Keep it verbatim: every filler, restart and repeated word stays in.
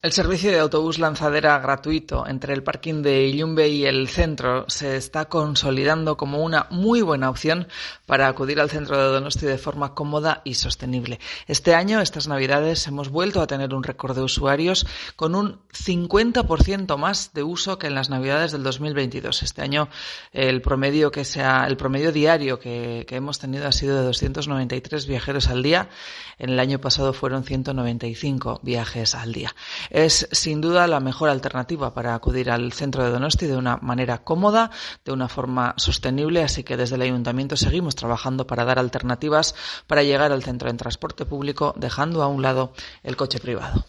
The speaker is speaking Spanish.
El servicio de autobús lanzadera gratuito entre el parking de Illumbe y el centro se está consolidando como una muy buena opción para acudir al centro de Donosti de forma cómoda y sostenible. Este año, estas Navidades, hemos vuelto a tener un récord de usuarios con un cincuenta por ciento más de uso que en las Navidades del dos mil veintidós. Este año el promedio que sea, el promedio diario que, que hemos tenido ha sido de doscientos noventa y tres viajeros al día. En el año pasado fueron ciento noventa y cinco viajes al día. Es sin duda la mejor alternativa para acudir al centro de Donosti de una manera cómoda, de una forma sostenible, así que desde el Ayuntamiento seguimos trabajando para dar alternativas para llegar al centro en transporte público, dejando a un lado el coche privado.